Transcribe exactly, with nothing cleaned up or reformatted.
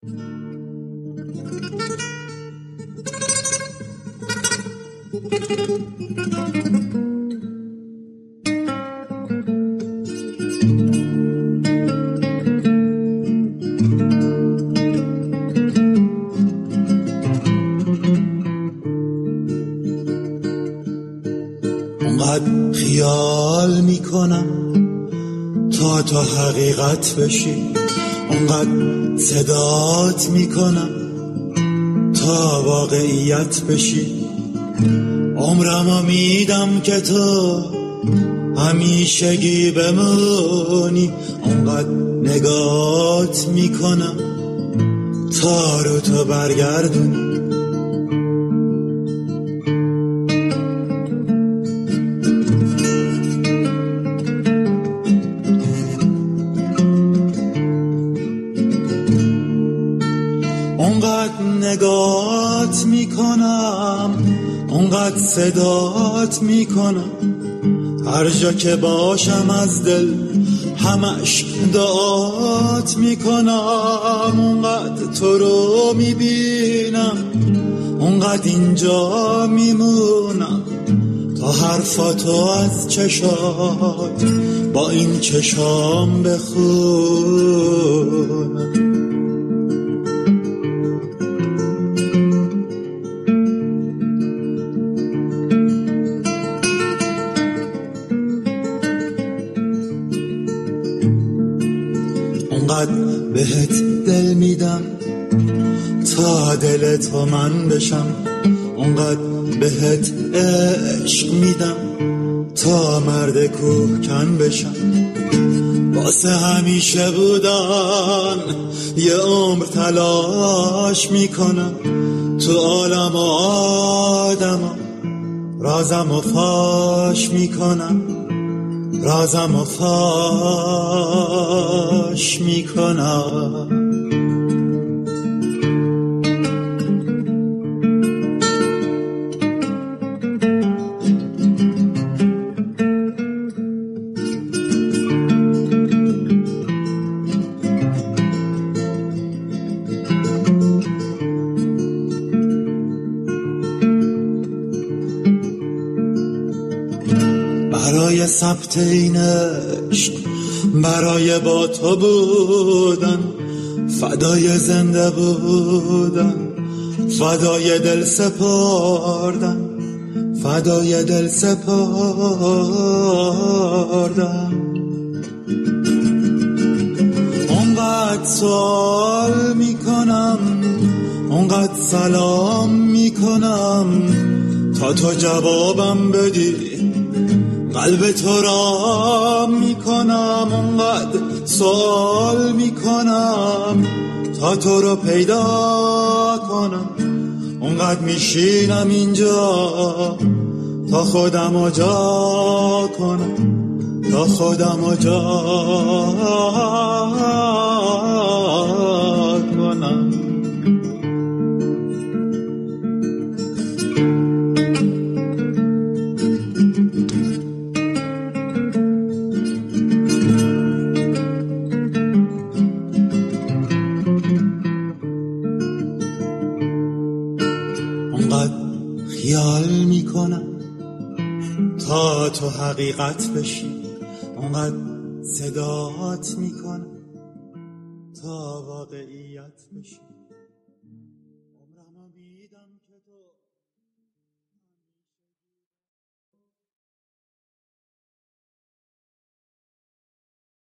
اونقدر خیال میکنم تا تا حقیقت بشی، اونقدر صدات میکنم تا واقعیت بشی. عمرمو میدم که تو همیشگی بمونی، اونقدر نگات میکنم تا رو تو برگردونی. اونقدر نگات میکنم، اونقدر صدات میکنم، هر جا که باشم از دل همش دعات میکنم. اونقدر تو رو میبینم، اونقدر اینجا میمونم تا حرفاتو از چشات با این چشام بخونم. اونقدر بهت دل میدم تا دل تو من بشم، اونقدر بهت عشق میدم تا مرد کوهکن بشم. واسه همیشه بودن یه عمر تلاش میکنم، تو عالم و آدم رازم و فاش میکنم، رازم و فاش میکنم. برای ثبت این عشق، برای با تو بودن، فدای زنده بودن، فدای دل سپردن، فدای دل سپردن. اونقدر سوال میکنم، اونقدر سلام میکنم تا تو جوابم بدی، قلب تو را میکنم. اونقدر سوال میکنم تا تو رو پیدا کنم، اونقدر میشینم اینجا تا خودم رو جا کنم، تا خودم رو جا کنم. اونقدر خیال میکنم تا تو حقیقت بشی، اونقدر صدات میکنم تا واقعیت بشی.